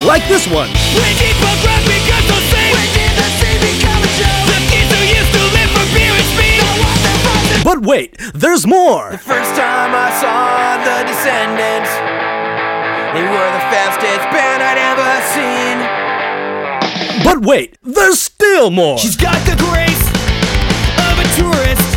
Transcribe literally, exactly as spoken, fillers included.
like this one. When did punk rock become so safe? When did the scene become a joke? The kids who used to live for beer and speed. But wait, there's more! The first time I saw the Descendants, they were the fastest band I'd ever seen. But wait, there's still more! She's got the grace of a tourist.